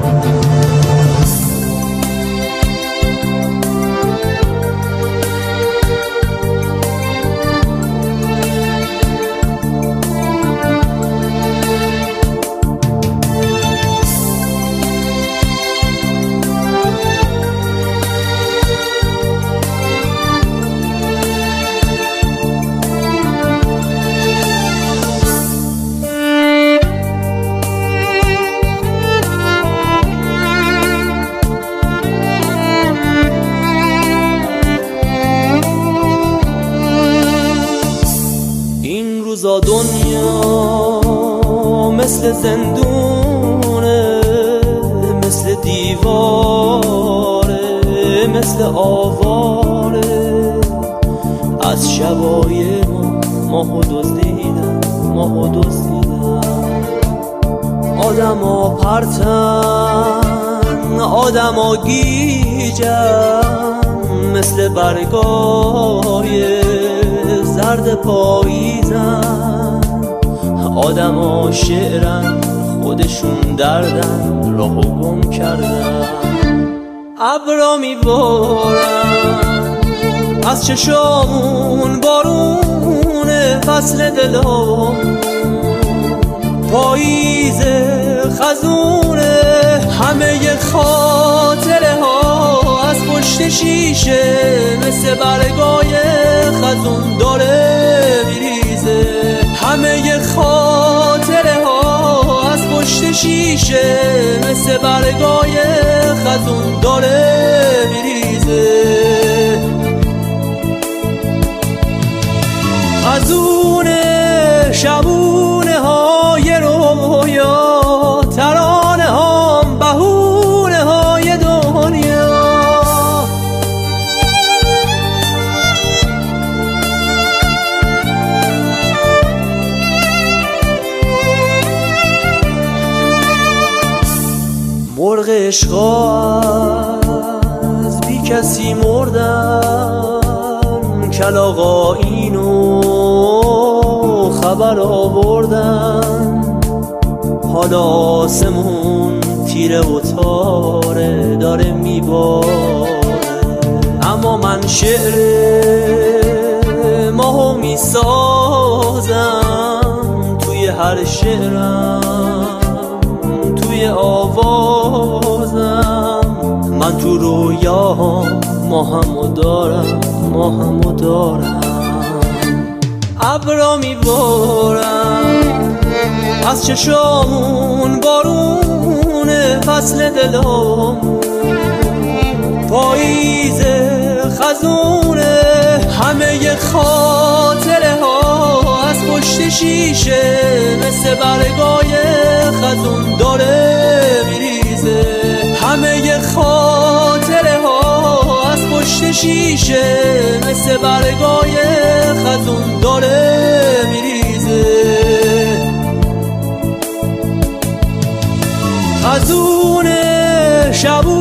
روزا دنیا مثل زندونه، مثل دیواره، مثل آواره. از شبای ماهو دزدیدن، ماهو دزدیدن. آدما پرتن، آدما گیجن، مثل برگای زرد پاییزن. آدما شعرن، خودشون دردن، راهو گم کردن. ابرا میبارن از چشامون بارون فصل دلام. پاییز خزونه، همه خاطره ها از پشت شیشه، مثل برگای خزون داره میریزه. همه خاطره ها از پشت شیشه، مثل برگای خزون داره میریزه. خزونه شبونه های رویا، ترانه هم بهونه های دنیا. مرغ عشقا از بی کسی مردن، کلاغا اینو خبر آوردن. حالا آسمون تیره و تاره داره میباره، اما من شعر ماهو میسازم. توی هر شعرم، توی آوازم. من تو رویاهم ماهمو دارم، ماهمو دارم. ابرا میبارم از چشامون بارون فصل دلام. پاییز خزونه، همه خاطره ها از پشت شیشه، مثل برگای خزون داره میریزه. همه خاطره ها از پشت شیشه، مثل برگای خزون داره میریزه. خزونه شبو